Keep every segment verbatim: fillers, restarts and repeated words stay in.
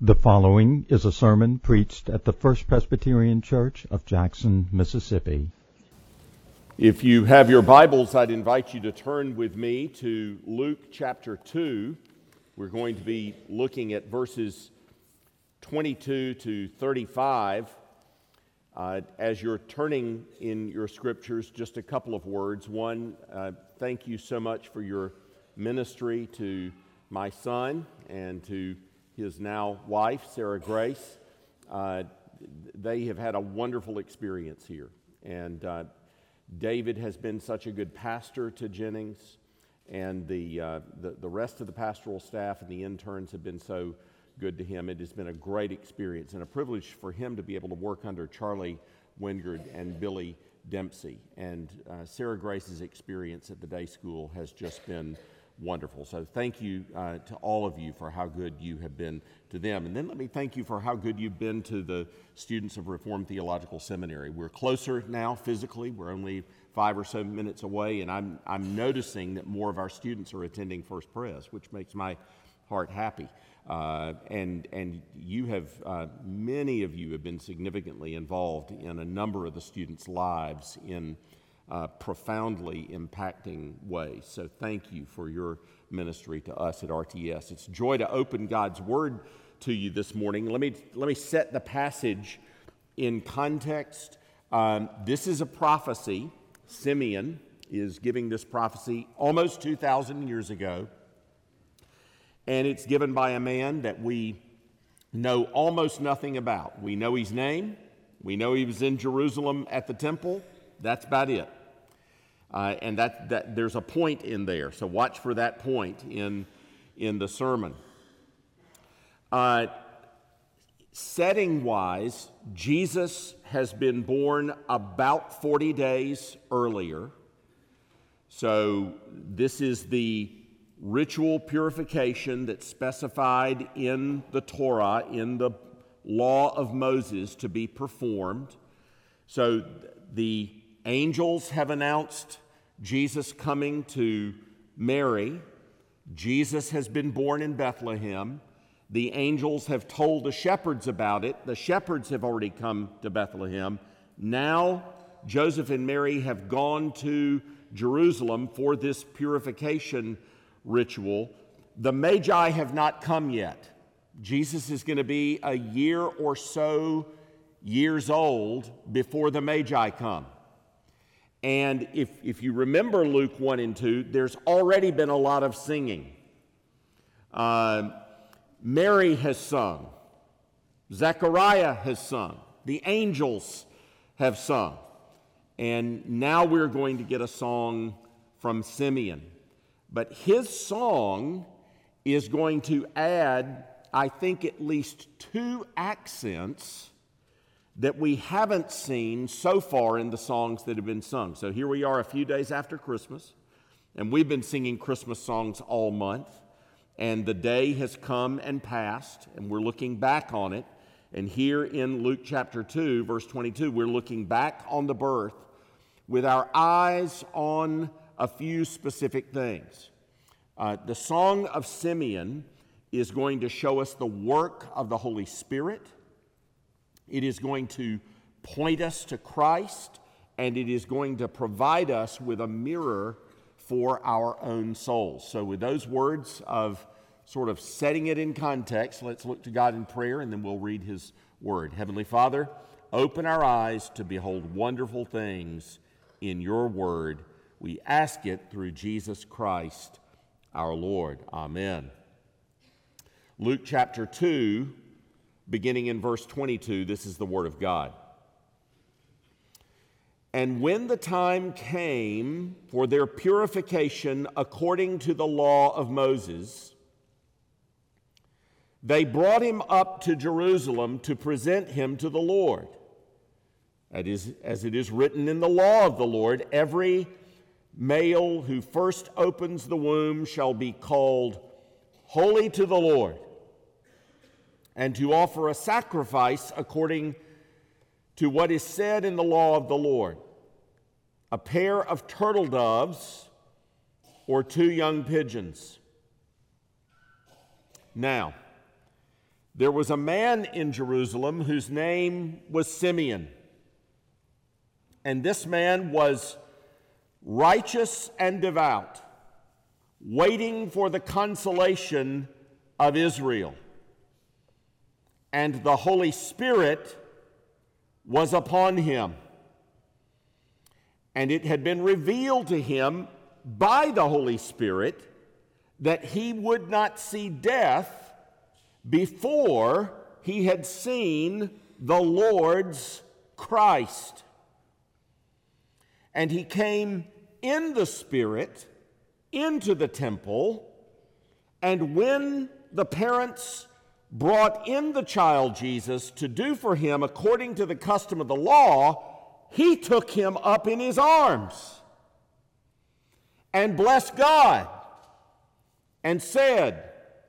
The following is a sermon preached at the First Presbyterian Church of Jackson, Mississippi. If you have your Bibles, I'd invite you to turn with me to Luke chapter two. We're going to be looking at verses twenty-two to thirty-five. Uh, as you're turning in your scriptures, just a couple of words. One, uh, thank you so much for your ministry to my son and to his now wife, Sarah Grace. Uh, they have had a wonderful experience here. And uh, David has been such a good pastor to Jennings, and the, uh, the the rest of the pastoral staff and the interns have been so good to him. It has been a great experience and a privilege for him to be able to work under Charlie Wingard and Billy Dempsey. And uh, Sarah Grace's experience at the day school has just been wonderful. So thank you uh, to all of you for how good you have been to them. And then let me thank you for how good you've been to the students of Reformed Theological Seminary. We're closer now physically. We're only five or so minutes away, and I'm I'm noticing that more of our students are attending First Pres, which makes my heart happy. Uh, and and you have, uh, many of you have been significantly involved in a number of the students' lives in Uh, profoundly impacting ways. So thank you for your ministry to us at R T S. It's joy to open God's Word to you this morning. Let me let me set the passage in context. Um, this is a prophecy. Simeon is giving this prophecy almost two thousand years ago, and it's given by a man that we know almost nothing about. We know his name. We know he was in Jerusalem at the temple. That's about it. Uh, and that, that there's a point in there, so watch for that point in, in the sermon. Uh, setting-wise, Jesus has been born about forty days earlier. So this is the ritual purification that's specified in the Torah, in the law of Moses, to be performed. So the angels have announced Jesus coming to Mary. Jesus has been born in Bethlehem. The angels have told the shepherds about it. The shepherds have already come to Bethlehem. Now Joseph and Mary have gone to Jerusalem for this purification ritual. The Magi have not come yet. Jesus is going to be a year or so years old before the Magi come. And if, if you remember Luke one and two, there's already been a lot of singing. Uh, Mary has sung. Zechariah has sung. The angels have sung. And now we're going to get a song from Simeon. But his song is going to add, I think, at least two accents that we haven't seen so far in the songs that have been sung. So here we are a few days after Christmas, and we've been singing Christmas songs all month, and the day has come and passed, and we're looking back on it. And here in Luke chapter two, verse twenty-two, we're looking back on the birth with our eyes on a few specific things. Uh, the Song of Simeon is going to show us the work of the Holy Spirit. It is going to point us to Christ, and it is going to provide us with a mirror for our own souls. So with those words of sort of setting it in context, let's look to God in prayer, and then we'll read His Word. Heavenly Father, open our eyes to behold wonderful things in Your Word. We ask it through Jesus Christ, our Lord. Amen. Luke chapter two, beginning in verse twenty-two, this is the Word of God. And when the time came for their purification according to the law of Moses, they brought him up to Jerusalem to present him to the Lord. That is, as it is written in the law of the Lord, every male who first opens the womb shall be called holy to the Lord, and to offer a sacrifice according to what is said in the law of the Lord, a pair of turtle doves or two young pigeons. Now, There was a man in Jerusalem whose name was Simeon. And this man was righteous and devout, waiting for the consolation of Israel. And the Holy Spirit was upon him. And it had been revealed to him by the Holy Spirit that he would not see death before he had seen the Lord's Christ. And he came in the Spirit into the temple, and when the parents brought in the child Jesus to do for him according to the custom of the law, he took him up in his arms and blessed God and said,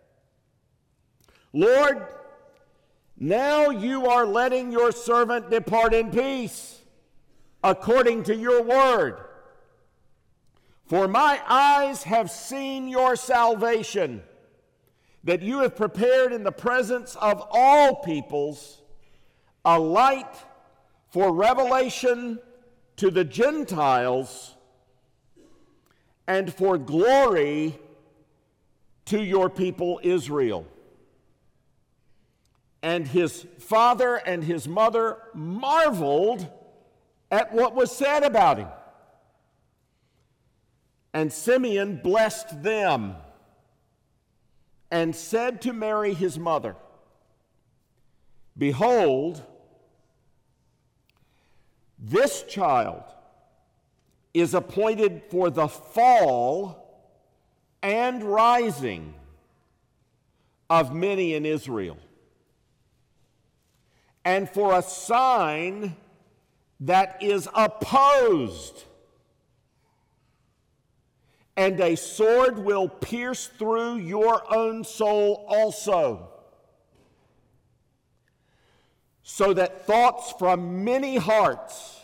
Lord, now you are letting your servant depart in peace according to your word. For my eyes have seen your salvation, that you have prepared in the presence of all peoples a light for revelation to the Gentiles and for glory to your people Israel. And his father and his mother marveled at what was said about him. And Simeon blessed them and said to Mary his mother, Behold, this child is appointed for the fall and rising of many in Israel, and for a sign that is opposed, and a sword will pierce through your own soul also, so that thoughts from many hearts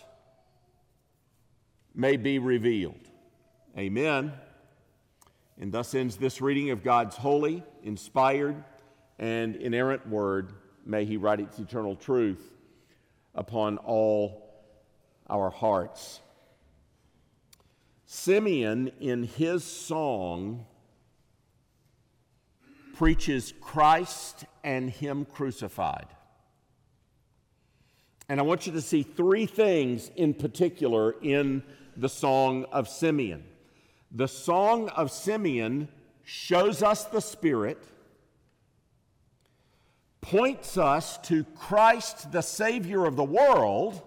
may be revealed. Amen. And thus ends this reading of God's holy, inspired, and inerrant word. May he write its eternal truth upon all our hearts. Simeon, in his song, preaches Christ and him crucified. And I want you to see three things in particular in the Song of Simeon. The Song of Simeon shows us the Spirit, points us to Christ, the Savior of the world,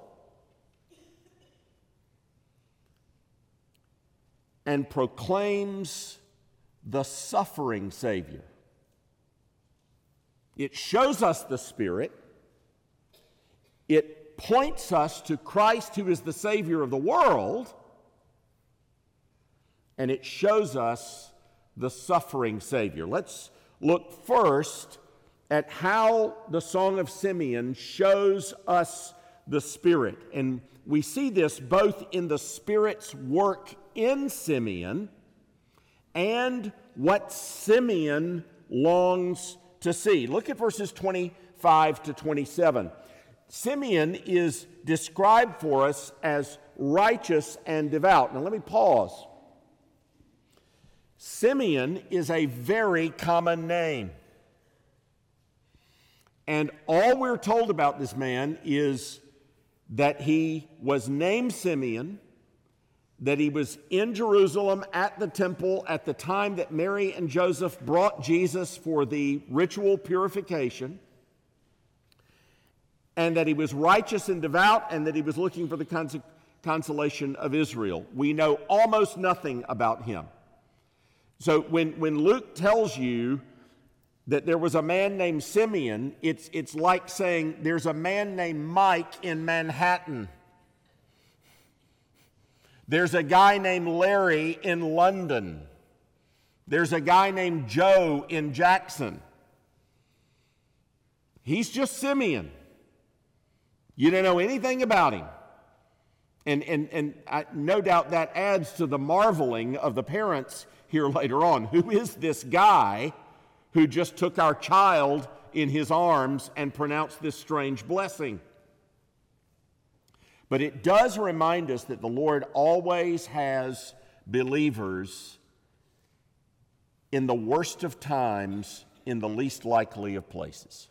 and proclaims the suffering Savior. It shows us the Spirit. It points us to Christ, who is the Savior of the world, and it shows us the suffering Savior. Let's look first at how the Song of Simeon shows us the Spirit. And we see this both in the Spirit's work in Simeon and what Simeon longs to see. Look at verses twenty-five to twenty-seven. Simeon is described for us as righteous and devout. Now let me pause. Simeon is a very common name. And all we're told about this man is that he was named Simeon, that he was in Jerusalem at the temple at the time that Mary and Joseph brought Jesus for the ritual purification, and that he was righteous and devout, and that he was looking for the cons- consolation of Israel. We know almost nothing about him. So when, when Luke tells you that there was a man named Simeon, it's, it's like saying there's a man named Mike in Manhattan. There's a guy named Larry in London. There's a guy named Joe in Jackson. He's just Simeon. You don't know anything about him. And, and, and I, no doubt that adds to the marveling of the parents here later on. Who is this guy who just took our child in his arms and pronounce this strange blessing. But it does remind us that the Lord always has believers in the worst of times, in the least likely of places.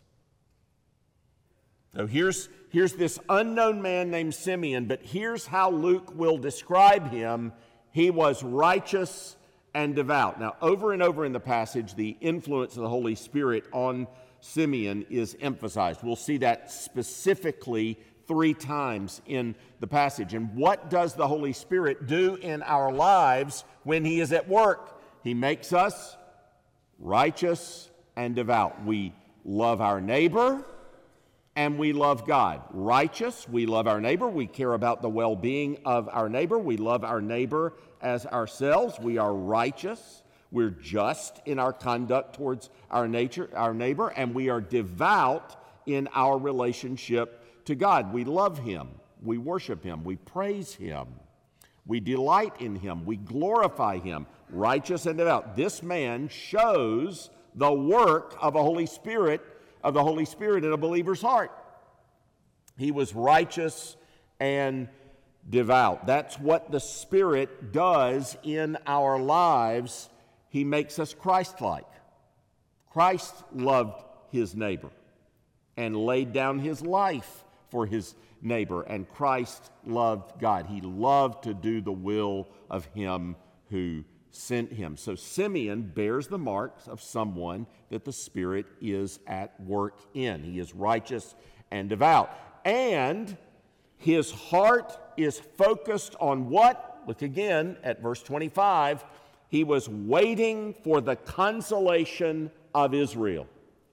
So here's, here's this unknown man named Simeon, but here's how Luke will describe him. He was righteous and devout. Now, over and over in the passage, the influence of the Holy Spirit on Simeon is emphasized. We'll see that specifically three times in the passage. And what does the Holy Spirit do in our lives when he is at work? He makes us righteous and devout. We love our neighbor and we love God. Righteous, we love our neighbor. We care about the well-being of our neighbor. We love our neighbor as ourselves. We are righteous. We're just in our conduct towards our nature, our neighbor, and we are devout in our relationship to God. We love him. We worship him. We praise him. We delight in him. We glorify him. Righteous and devout. This man shows the work of a Holy Spirit, of the Holy Spirit in a believer's heart. He was righteous and devout. That's what the Spirit does in our lives. He makes us Christ-like. Christ loved his neighbor and laid down his life for his neighbor, and Christ loved God. He loved to do the will of him who sent him. So Simeon bears the marks of someone that the Spirit is at work in. He is righteous and devout. And his heart is focused on what? Look again at verse twenty-five. He was waiting for the consolation of Israel.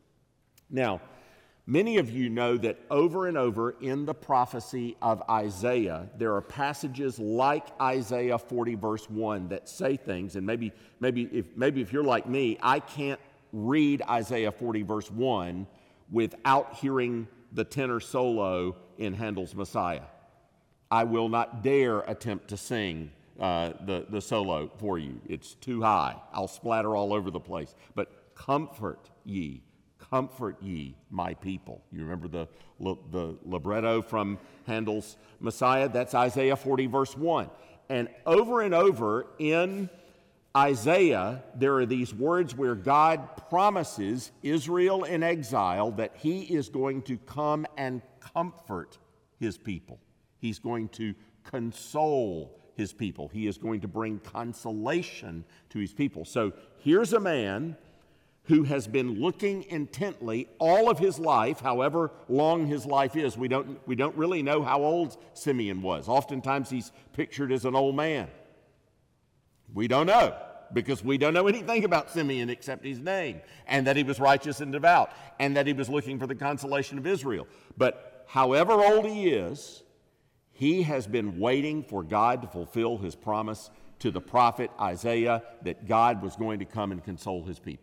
Now, many of you know that over and over in the prophecy of Isaiah, there are passages like Isaiah forty, verse one, that say things, and maybe, maybe, if, maybe if you're like me, I can't read Isaiah forty, verse one without hearing the tenor solo in Handel's Messiah. I will not dare attempt to sing uh, the, the solo for you. It's too high. I'll splatter all over the place. But comfort ye. Comfort ye, my people. You remember the, the libretto from Handel's Messiah? That's Isaiah forty, verse one. And over and over in Isaiah, there are these words where God promises Israel in exile that he is going to come and comfort his people. He's going to console his people. He is going to bring consolation to his people. So here's a man who has been looking intently all of his life, however long his life is. We don't, we don't really know how old Simeon was. Oftentimes he's pictured as an old man. We don't know, because we don't know anything about Simeon except his name, and that he was righteous and devout, and that he was looking for the consolation of Israel. But however old he is, he has been waiting for God to fulfill his promise to the prophet Isaiah that God was going to come and console his people.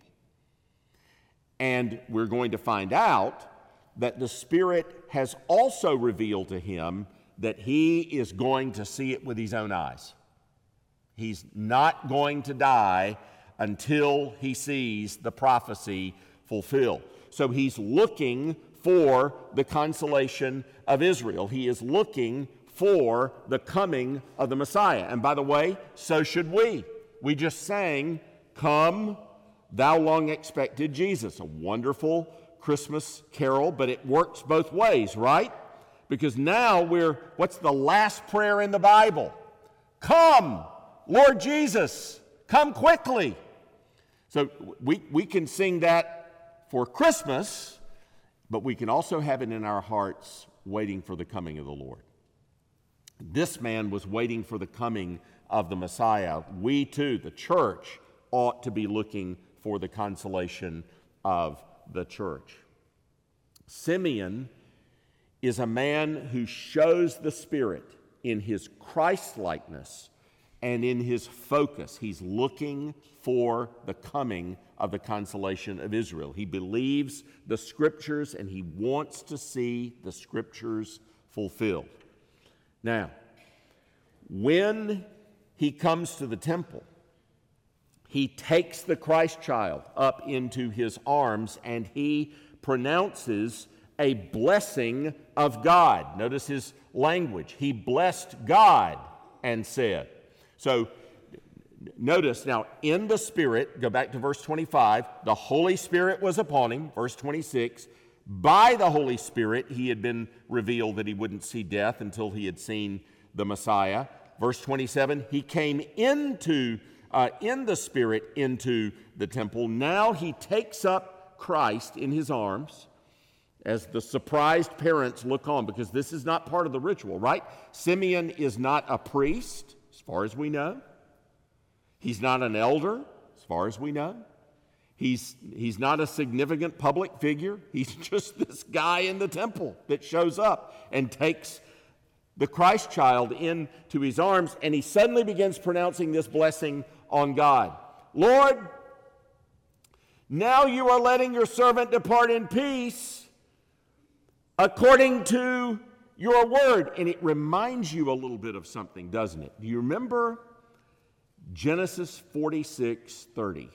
And we're going to find out that the Spirit has also revealed to him that he is going to see it with his own eyes. He's not going to die until he sees the prophecy fulfilled. So he's looking for the consolation of Israel. He is looking for the coming of the Messiah. And by the way, so should we. We just sang, "Come, Thou long expected Jesus," a wonderful Christmas carol, but it works both ways, right? Because now we're, what's the last prayer in the Bible? Come, Lord Jesus, come quickly. So we, we can sing that for Christmas, but we can also have it in our hearts waiting for the coming of the Lord. This man was waiting for the coming of the Messiah. We too, the church, ought to be looking for the consolation of the church. Simeon is a man who shows the Spirit in his Christ-likeness and in his focus. He's looking for the coming of the consolation of Israel. He believes the Scriptures and he wants to see the Scriptures fulfilled. Now, when he comes to the temple, he takes the Christ child up into his arms and he pronounces a blessing of God. Notice his language. He blessed God and said. So notice now, in the Spirit, go back to verse twenty-five, the Holy Spirit was upon him. Verse twenty-six, by the Holy Spirit he had been revealed that he wouldn't see death until he had seen the Messiah. Verse twenty-seven, he came into, uh, in the Spirit into the temple. Now he takes up Christ in his arms as the surprised parents look on, because this is not part of the ritual, right? Simeon is not a priest, as far as we know. He's not an elder, as far as we know. He's, he's not a significant public figure. He's just this guy in the temple that shows up and takes the Christ child into his arms, and he suddenly begins pronouncing this blessing on God. Lord, now you are letting your servant depart in peace according to your word. And it reminds you a little bit of something, doesn't it? Do you remember Genesis forty-six thirty?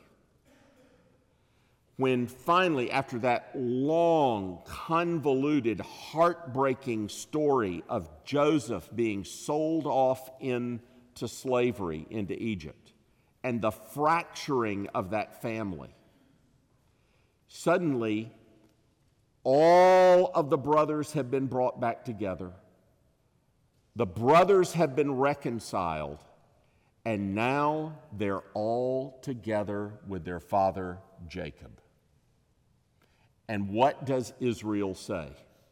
When finally, after that long, convoluted, heartbreaking story of Joseph being sold off into slavery into Egypt and the fracturing of that family, suddenly all of the brothers have been brought back together. The brothers have been reconciled, and now they're all together with their father Jacob. And what does Israel say?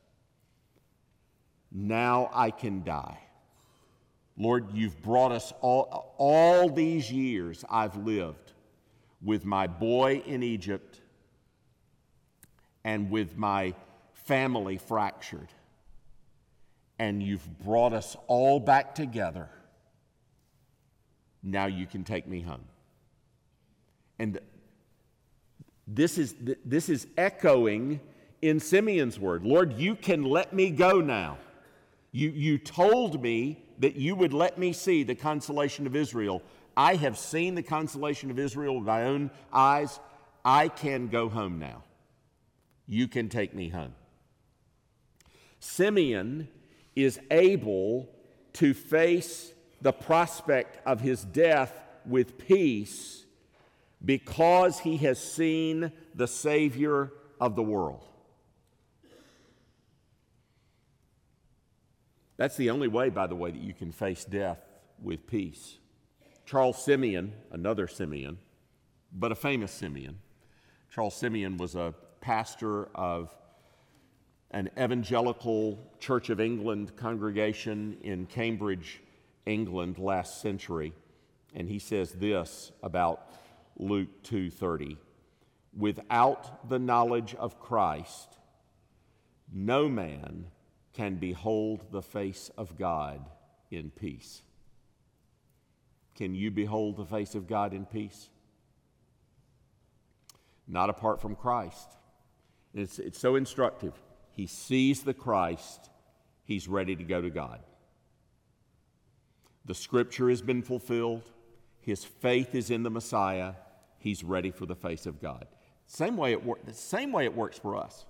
Now I can die. Lord, you've brought us all, all these years I've lived with my boy in Egypt and with my family fractured. And you've brought us all back together. Now you can take me home. And This is, this is echoing in Simeon's word. Lord, you can let me go now. You, you told me that you would let me see the consolation of Israel. I have seen the consolation of Israel with my own eyes. I can go home now. You can take me home. Simeon is able to face the prospect of his death with peace because he has seen the Savior of the world. That's the only way, by the way, that you can face death with peace. Charles Simeon, another Simeon, but a famous Simeon. Charles Simeon was a pastor of an evangelical Church of England congregation in Cambridge, England, last century. And he says this about Luke two thirty, without the knowledge of Christ, no man can behold the face of God in peace. Can you behold the face of God in peace? Not apart from Christ. It's, it's so instructive. He sees the Christ, he's ready to go to God. The scripture has been fulfilled. His faith is in the Messiah. He's ready for the face of God. Same way it wor- the same way it works for us.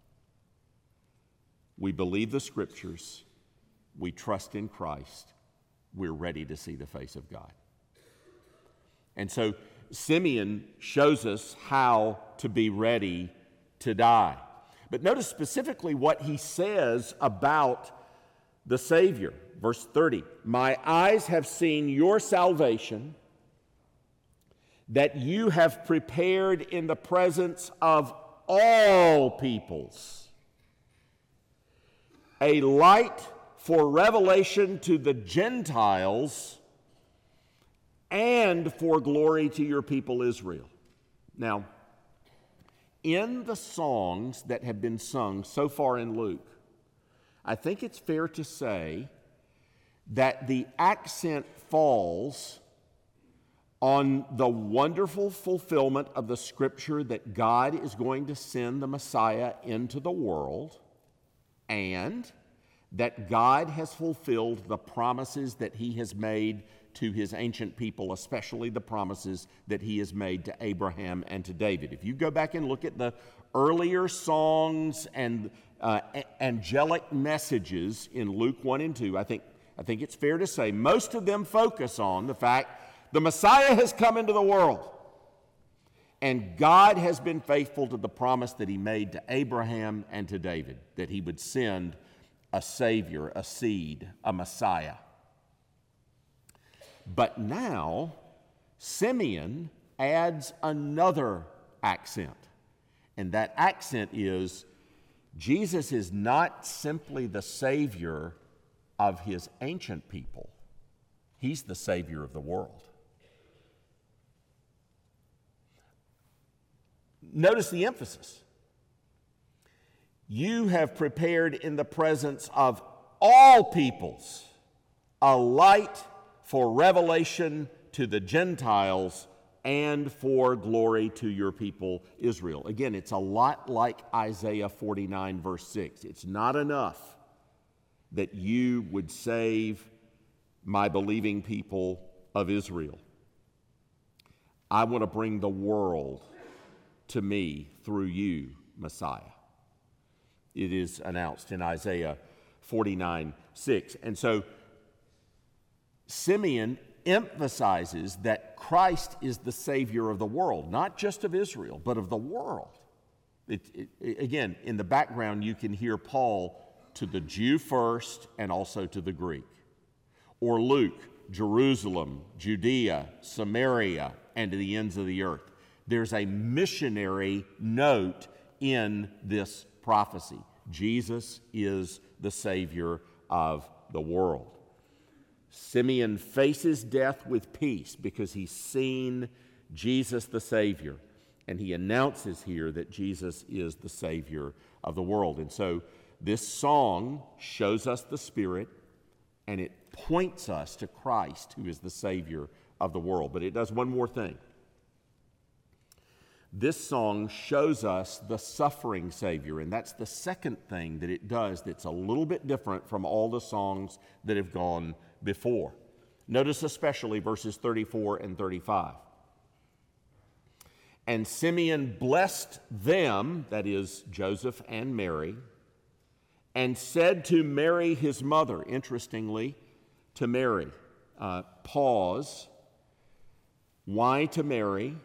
We believe the scriptures. We trust in Christ. We're ready to see the face of God. And so Simeon shows us how to be ready to die. But notice specifically what he says about the Savior. Verse thirty, my eyes have seen your salvation that you have prepared in the presence of all peoples, a light for revelation to the Gentiles and for glory to your people Israel. Now, in the songs that have been sung so far in Luke, I think it's fair to say that the accent falls on the wonderful fulfillment of the scripture that God is going to send the Messiah into the world, and that God has fulfilled the promises that he has made to his ancient people, especially the promises that he has made to Abraham and to David. If you go back and look at the earlier songs and uh, a- angelic messages in Luke one and two, I think, I think it's fair to say, most of them focus on the fact the Messiah has come into the world. And God has been faithful to the promise that he made to Abraham and to David, that he would send a Savior, a seed, a Messiah. But now, Simeon adds another accent. And that accent is, Jesus is not simply the Savior of his ancient people. He's the Savior of the world. Notice the emphasis. You have prepared in the presence of all peoples a light for revelation to the Gentiles and for glory to your people Israel. Again, it's a lot like Isaiah forty-nine, verse six. It's not enough that you would save my believing people of Israel. I want to bring the world to me through you, Messiah. It is announced in Isaiah forty-nine, six. And so Simeon emphasizes that Christ is the Savior of the world, not just of Israel, but of the world. It, it, again, in the background, you can hear Paul to the Jew first and also to the Greek. Or Luke, Jerusalem, Judea, Samaria, and to the ends of the earth. There's a missionary note in this prophecy. Jesus is the Savior of the world. Simeon faces death with peace because he's seen Jesus the Savior. And he announces here that Jesus is the Savior of the world. And so this song shows us the Spirit, and it points us to Christ, who is the Savior of the world. But it does one more thing. This song shows us the suffering Savior, and that's the second thing that it does that's a little bit different from all the songs that have gone before. Notice especially verses thirty-four and thirty-five. And Simeon blessed them, that is Joseph and Mary, and said to Mary his mother, interestingly, to Mary, uh, pause, why to Mary?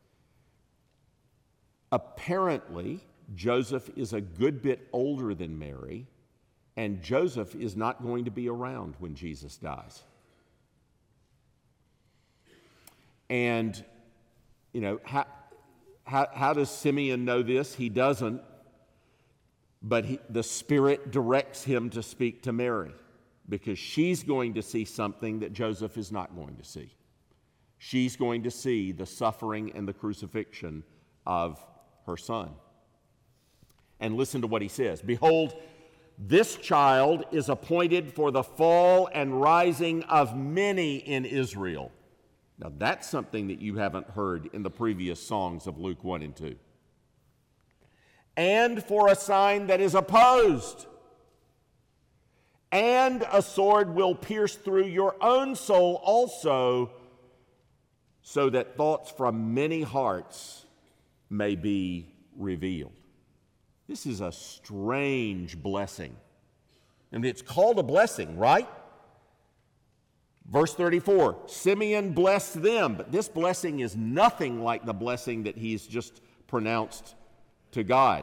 Apparently, Joseph is a good bit older than Mary, and Joseph is not going to be around when Jesus dies. And, you know, how, how, how does Simeon know this? He doesn't, but he, the Spirit directs him to speak to Mary because she's going to see something that Joseph is not going to see. She's going to see the suffering and the crucifixion of her son. And listen to what he says. Behold, this child is appointed for the fall and rising of many in Israel. Now that's something that you haven't heard in the previous songs of Luke one and two. And for a sign that is opposed. And a sword will pierce through your own soul also, so that thoughts from many hearts may be revealed. This is a strange blessing. And it's called a blessing, right? Verse thirty-four, Simeon blessed them, but this blessing is nothing like the blessing that he's just pronounced to God.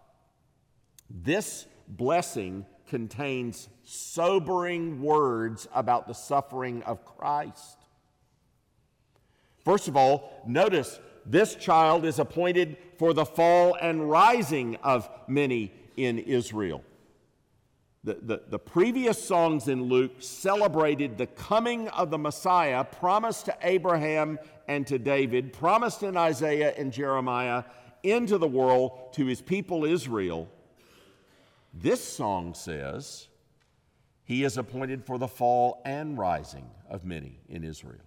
This blessing contains sobering words about the suffering of Christ. First of all, notice this child is appointed for the fall and rising of many in Israel. The, the, the previous songs in Luke celebrated the coming of the Messiah promised to Abraham and to David, promised in Isaiah and Jeremiah, into the world to his people Israel. This song says he is appointed for the fall and rising of many in Israel.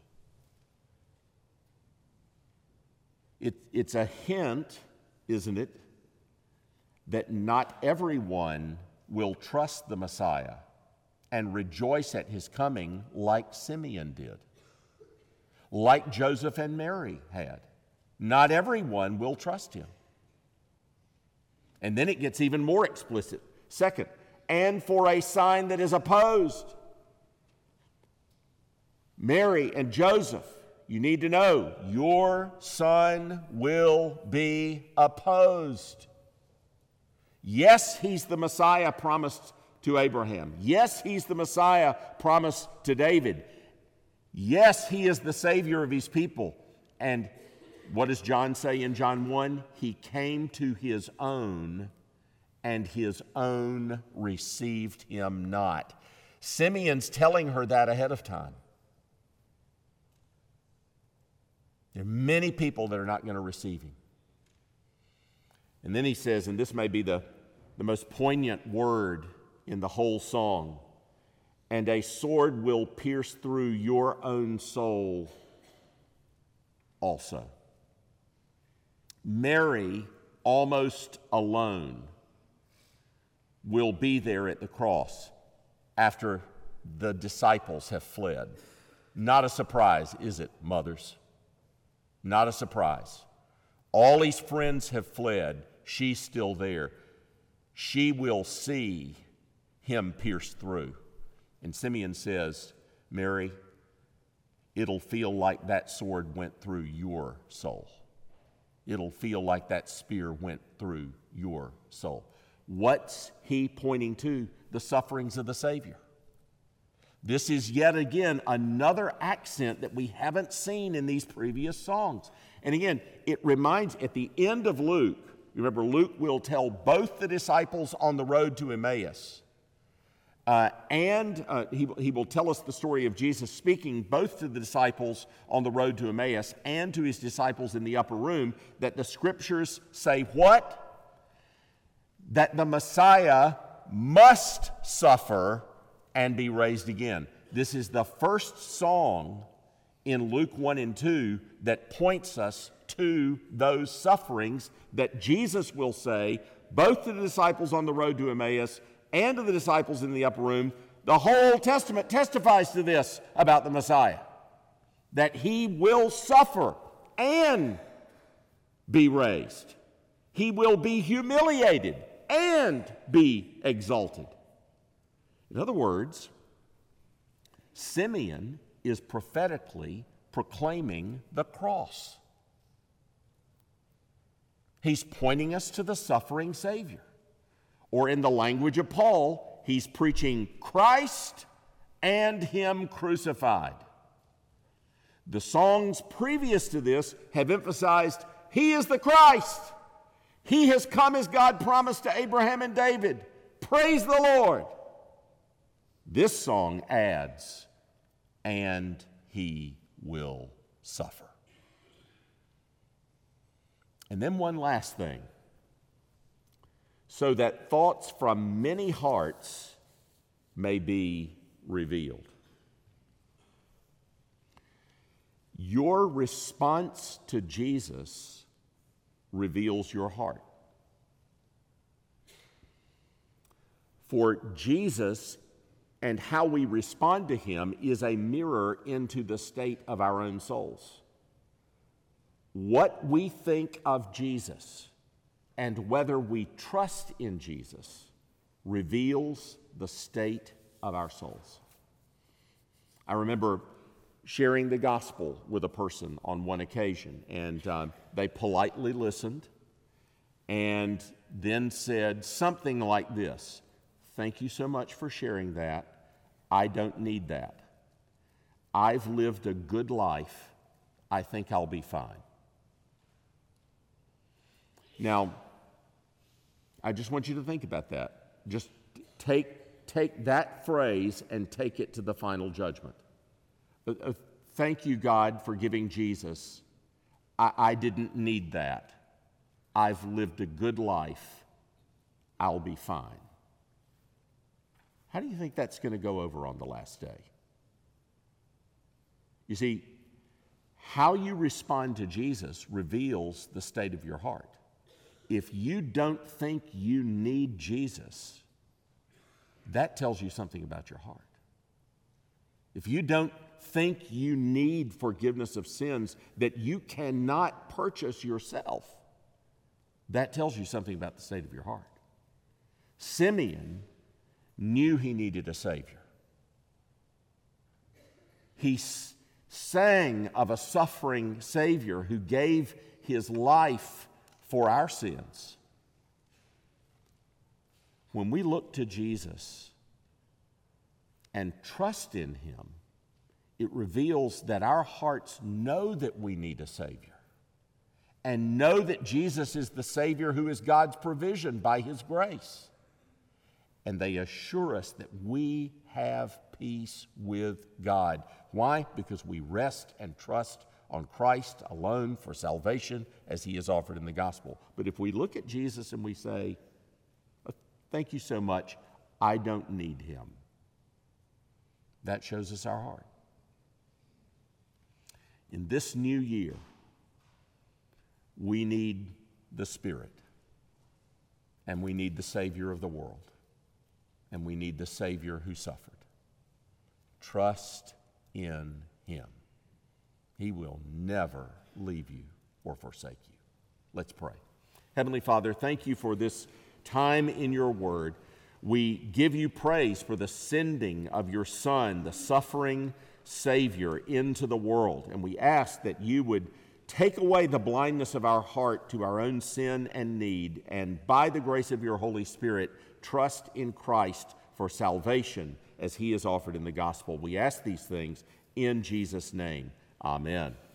It, it's a hint, isn't it, that not everyone will trust the Messiah and rejoice at his coming like Simeon did, like Joseph and Mary had. Not everyone will trust him. And then it gets even more explicit. Second, and for a sign that is opposed. Mary and Joseph, you need to know, your son will be opposed. Yes, he's the Messiah promised to Abraham. Yes, he's the Messiah promised to David. Yes, he is the Savior of his people. And what does John say in John one? He came to his own, and his own received him not. Simeon's telling her that ahead of time. There are many people that are not going to receive him. And then he says, and this may be the, the most poignant word in the whole song, and a sword will pierce through your own soul also. Mary, almost alone, will be there at the cross after the disciples have fled. Not a surprise, is it, mothers? Not a surprise. All his friends have fled. She's still there. She will see him pierced through. And Simeon says, Mary, it'll feel like that sword went through your soul. It'll feel like that spear went through your soul. What's he pointing to? The sufferings of the Savior. This is yet again another accent that we haven't seen in these previous songs. And again, it reminds, at the end of Luke, remember Luke will tell both the disciples on the road to Emmaus, uh, and uh, he, he will tell us the story of Jesus speaking both to the disciples on the road to Emmaus and to his disciples in the upper room, that the scriptures say what? That the Messiah must suffer and be raised again. This is the first song in Luke one and two that points us to those sufferings that Jesus will say, both to the disciples on the road to Emmaus and to the disciples in the upper room. The whole Testament testifies to this about the Messiah, that he will suffer and be raised. He will be humiliated and be exalted. In other words, Simeon is prophetically proclaiming the cross. He's pointing us to the suffering Savior. Or in the language of Paul, he's preaching Christ and him crucified. The songs previous to this have emphasized he is the Christ. He has come as God promised to Abraham and David. Praise the Lord. This song adds, and he will suffer. And then one last thing. So that thoughts from many hearts may be revealed. Your response to Jesus reveals your heart. For Jesus and how we respond to him is a mirror into the state of our own souls. What we think of Jesus and whether we trust in Jesus reveals the state of our souls. I remember sharing the gospel with a person on one occasion, and uh, they politely listened and then said something like this: "Thank you so much for sharing that. I don't need that. I've lived a good life. I think I'll be fine." Now, I just want you to think about that. Just take, take that phrase and take it to the final judgment. Uh, uh, thank you, God, for giving Jesus. I, I didn't need that. I've lived a good life. I'll be fine. How do you think that's going to go over on the last day? You see, how you respond to Jesus reveals the state of your heart. If you don't think you need Jesus, that tells you something about your heart. If you don't think you need forgiveness of sins that you cannot purchase yourself, That tells you something about the state of your heart. Simeon knew he needed a Savior. He s- sang of a suffering Savior who gave his life for our sins. When we look to Jesus and trust in him, it reveals that our hearts know that we need a Savior and know that Jesus is the Savior who is God's provision by his grace. And they assure us that we have peace with God. Why? Because we rest and trust on Christ alone for salvation as he is offered in the gospel. But if we look at Jesus and we say, thank you so much, I don't need him, that shows us our heart. In this new year, we need the Spirit, and we need the Savior of the world, and we need the Savior who suffered. Trust in him. He will never leave you or forsake you. Let's pray. Heavenly Father, thank you for this time in your word. We give you praise for the sending of your Son, the suffering Savior, into the world. And we ask that you would take away the blindness of our heart to our own sin and need, and by the grace of your Holy Spirit, trust in Christ for salvation as he is offered in the gospel. We ask these things in Jesus' name. Amen.